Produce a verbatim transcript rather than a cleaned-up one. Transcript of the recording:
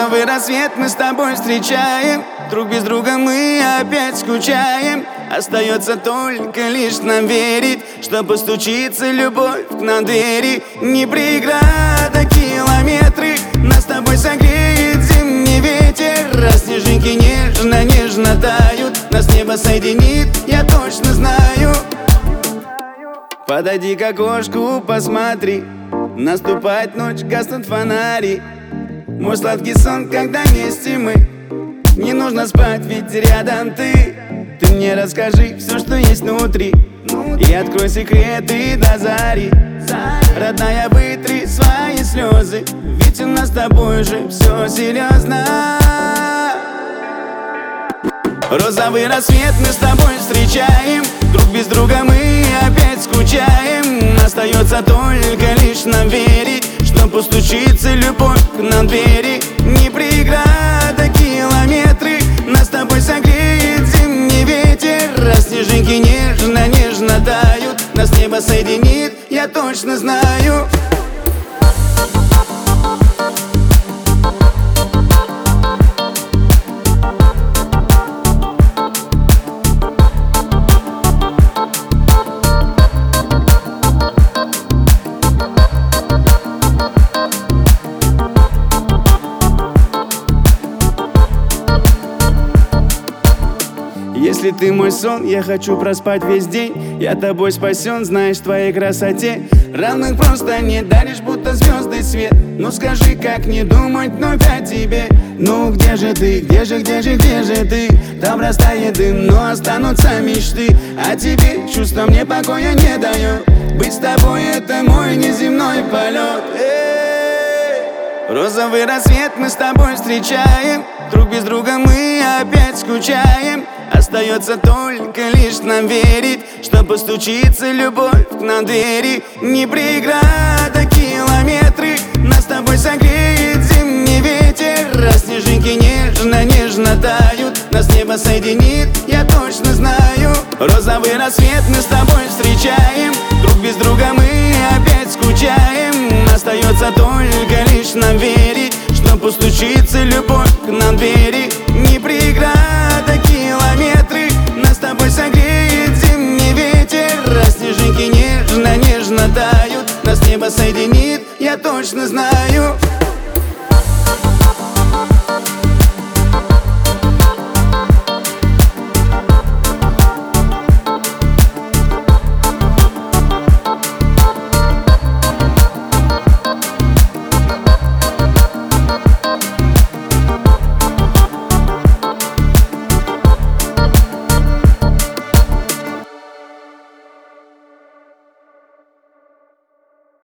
Розовый рассвет мы с тобой встречаем, друг без друга мы опять скучаем. Остается только лишь нам верить, что постучится любовь к нам двери. Не преграда километры, нас с тобой согреет зимний ветер. А снежинки нежно-нежно тают, нас небо соединит, я точно знаю. Подойди к окошку, посмотри, наступает ночь, гаснут фонари. Мой сладкий сон, когда вместе мы. Не нужно спать, ведь рядом ты. Ты мне расскажи все, что есть внутри, и открой секреты до зари. Родная, вытри свои слезы, ведь у нас с тобой же все серьезно. Розовый рассвет мы с тобой встречаем, друг без друга мы опять скучаем. Остается только лишь нам верить, что постучится любовь к нам двери. Не преграда километры, нас с тобой согреет зимний ветер. А снежинки нежно-нежно тают, нас небо соединит, я точно знаю. Если ты мой сон, я хочу проспать весь день. Я тобой спасен, знаешь, в твоей красоте равных просто не даришь, будто звезды свет. Ну скажи, как не думать вновь о тебе? Ну где же ты, где же, где же, где же ты? Там растает дым, но останутся мечты. А тебе чувство мне покоя не дает. Быть с тобой — это мой неземной полет. Розовый рассвет мы с тобой встречаем, друг без друга мы опять скучаем. Остается только лишь нам верить, что постучится любовь к нам двери. Не преграда километры, нас с тобой согреет зимний ветер. А снежинки нежно-нежно тают, нас небо соединит, я точно знаю. Розовый рассвет мы с тобой встречаем, друг без друга мы опять скучаем. Остается только лишь нам верить, что постучится любовь к нам двери. Не преграда километры, нас с тобой согреет зимний ветер. А снежинки нежно-нежно тают, нас небо соединит, я точно знаю.